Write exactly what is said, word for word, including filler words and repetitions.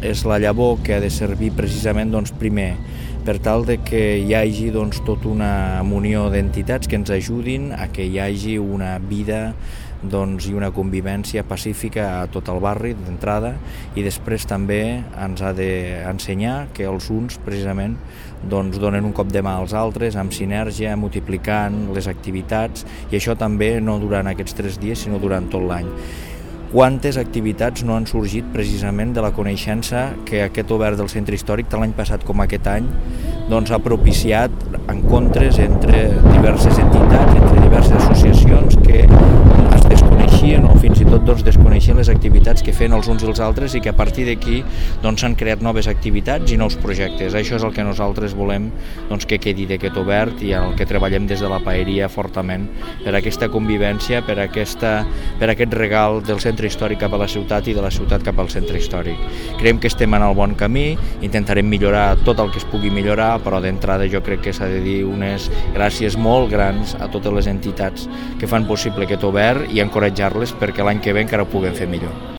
és la llavor que ha de servir precisament, doncs, primer, per tal de que hi hagi, doncs, tota una munió d'entitats que ens ajudin a que hi hagi una vida, doncs, i una convivència pacífica a tot el barri d'entrada, i després també ens ha d'ensenyar que els uns precisament doncs, donen un cop de mà als altres amb sinergia, multiplicant les activitats, i això també no durant aquests tres dies sinó durant tot l'any. Quantes activitats no han sorgit precisament de la coneixença que aquest obert del centre històric, tant l'any passat com aquest any, doncs ha propiciat encontres entre diverses entitats, entre diverses associacions que es desconeixien o fins i tot doncs, desconeixien les activitats que feien els uns i els altres, i que a partir d'aquí doncs, s'han creat noves activitats i nous projectes. Això és el que nosaltres volem doncs, que quedi d'aquest obert, i en el que treballem des de la paeria fortament per aquesta convivència, per, aquesta, per aquest regal del centre històric cap a la ciutat i de la ciutat cap al centre històric. Creiem que estem en el bon camí, intentarem millorar tot el que es pugui millorar, però d'entrada jo crec que s'ha de dir unes gràcies molt grans a totes les entitats que fan possible aquest obert i encoratjar-les perquè l'any que ve encara ho puguem fer millor.